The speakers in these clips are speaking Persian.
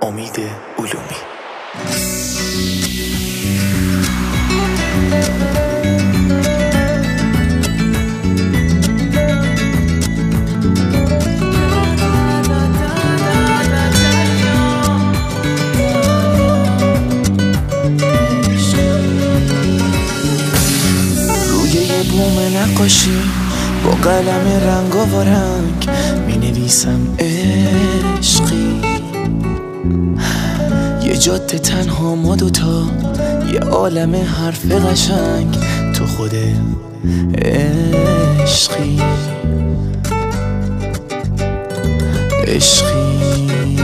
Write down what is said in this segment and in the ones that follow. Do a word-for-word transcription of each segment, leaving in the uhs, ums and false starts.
امید علومی. روی یه بوم نقاشی با قلم رنگ و رنگ می نویسم عشقی، یه جاده تنها ما دوتا، یه عالم حرف قشنگ، تو خود عشقی عشقی.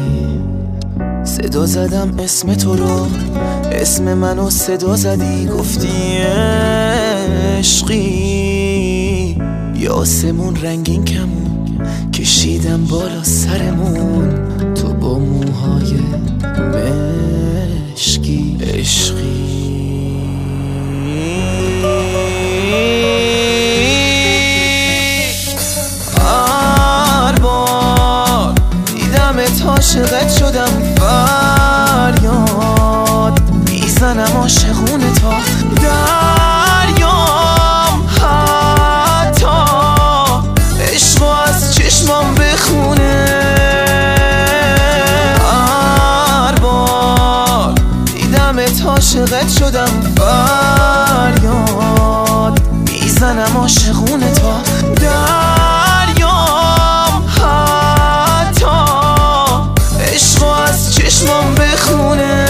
صدا زدم اسم تو رو، اسم منو صدا زدی، گفتی عشقی. یه آسمون رنگین کمون کشیدم بالا سرمون، تو با موهای مشکی عشقی. هر بار دیدمت عاشقت شدم، فریاد میزنم عاشقونه تا دریام، حتی عشقو از چشمام بخونه. هر بار دیدمت عاشقت شدم، فریاد میزنم عاشقونه تا دریام، حتی عشقو از چشمام بخونه.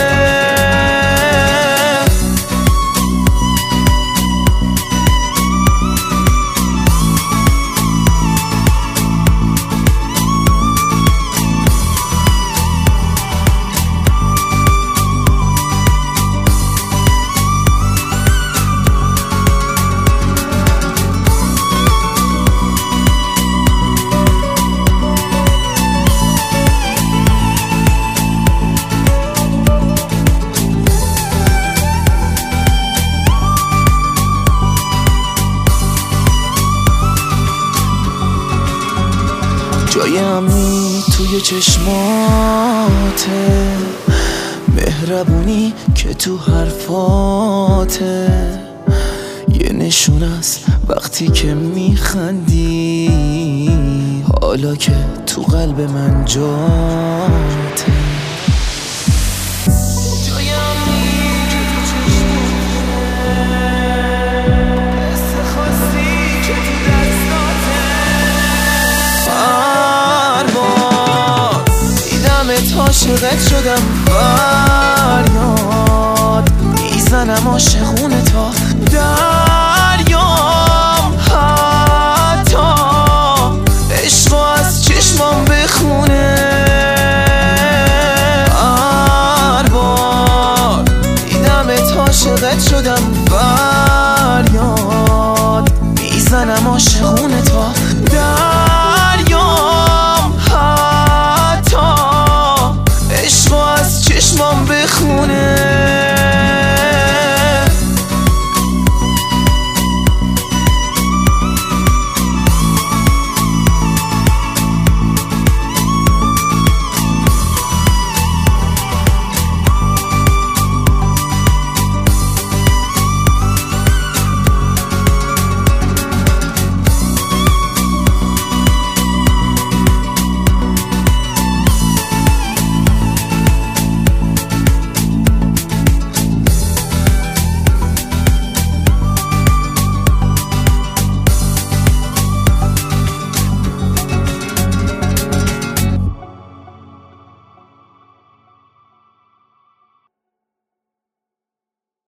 جای امنی توی چشماته، مهربونی که تو حرفاته، یه نشون است وقتی که میخندی، حالا که تو قلب من جاته. عاشقت شدم، فریاد میزنم عاشقونه تا دریام، حتی عشقو از چشمام بخونه. هر بار دیدمت عاشقت شدم، فریاد میزنم عاشقونه تا